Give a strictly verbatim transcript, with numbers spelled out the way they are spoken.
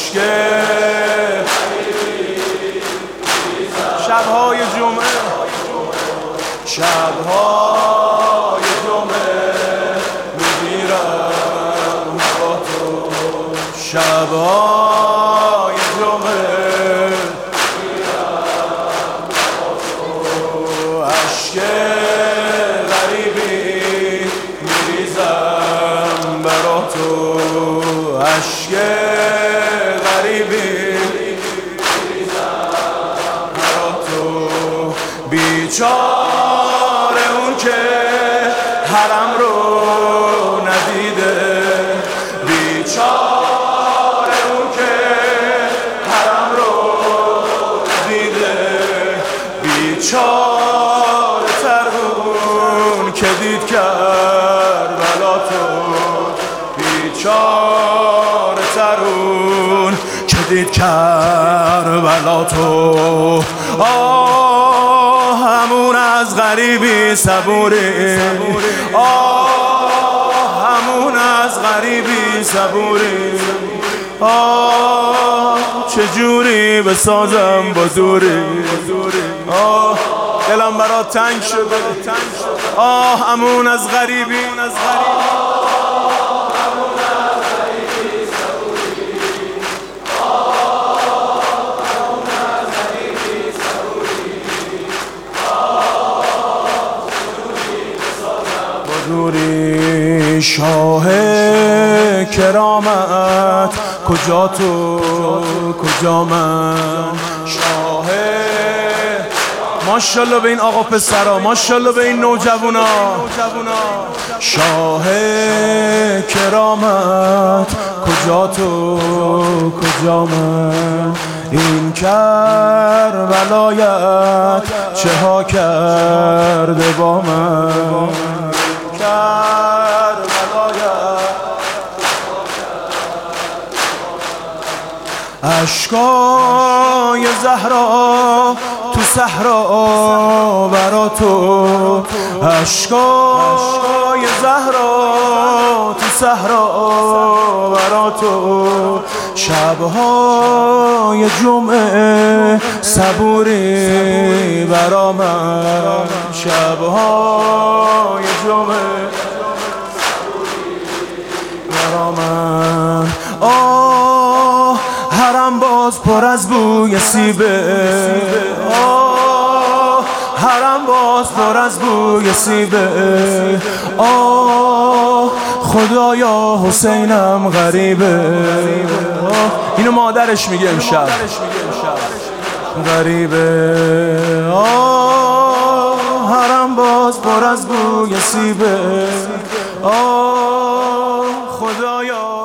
اشک شبهای جمعه شبهای جمعه میگیرم با تو شبهای جمعه میگیرم با تو اشک غریبی میریزم برا تو اشک غریبی بیچاره اون که حرم رو ندیده بیچاره اون که حرم رو ندیده بیچاره تر اون که دید کربلا تو بیچاره تر اون که دید کربلا تو آه همون از غریبی صبوری آه همون از غریبی صبوری آه چجوری بسازم با دوری آه دلم برات تنگ شده آه همون از غریبی دوری شاه کرامت کجا تو کجا من شاه ماشاءالله به این آقا پسرا ماشاءالله به این نوجوانا شاه کرامت کجا تو کجا من این کربلایت چه ها کرده با من اشکای زهرا تو صحرا برا تو اشکای زهرا تو صحرا برا تو شبهای جمعه صبوری برا من شبهای جمعه برا من آه حرم باز پر از بوی سیبه آه حرم باز پر از بوی سیبه آه خدایا حسینم غریبه آه اینو مادرش میگه امشب غریبه آه حرم باز پر از بوی سیبه آه خدایا